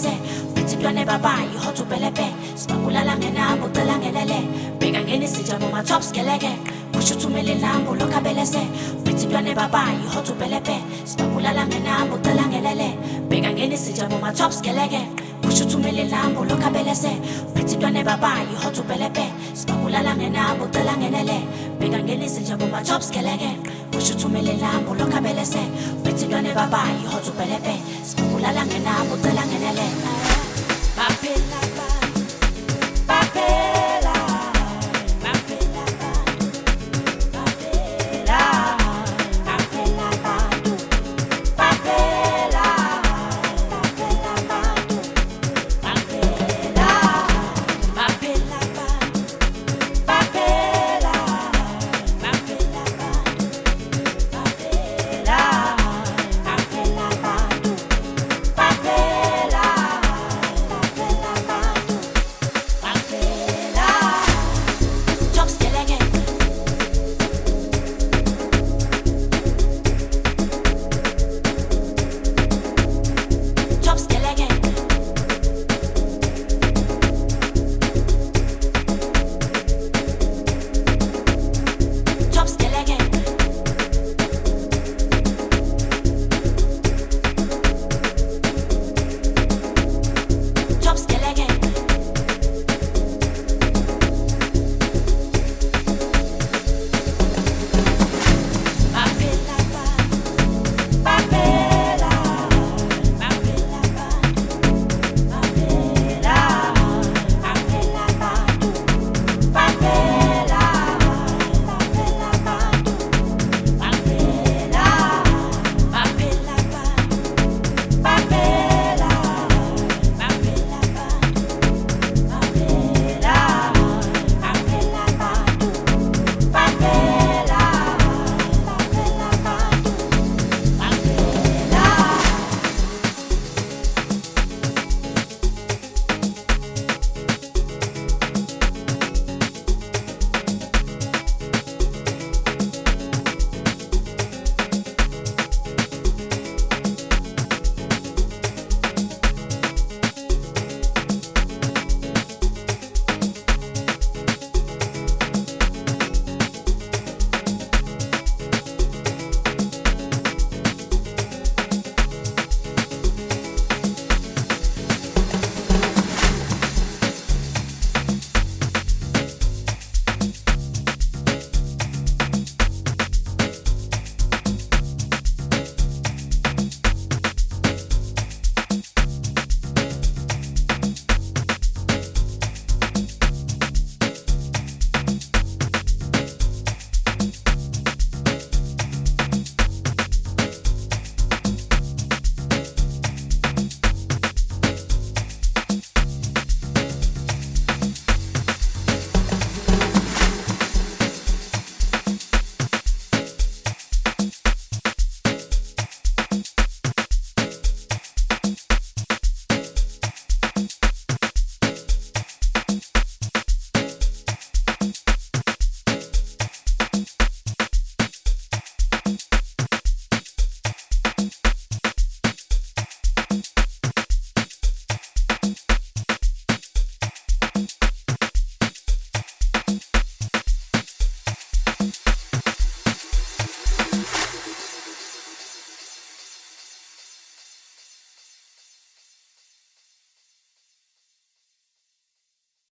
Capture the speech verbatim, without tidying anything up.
se Bithi dwane babayi hot ubelebe Sibabulala ngenambo cela ngenele Bheka ngenisija boma top skeleke Kusho uthumele lambo lokhabele se Bithi dwane babayi hot ubelebe Sibabulala ngenambo cela ngenele Bheka ngenisija boma top skeleke Kusho uthumele lambo lokhabele se Bithi dwane babayi hot ubelebe Sibabulala ngenambo cela ngenele Bheka ngenisija boma top skeleke Kusho uthumele lambo lokhabele se Bithi dwane babayi hot ubelebe Sibabulala ngenambo cela ngenele Baphela ba Baphela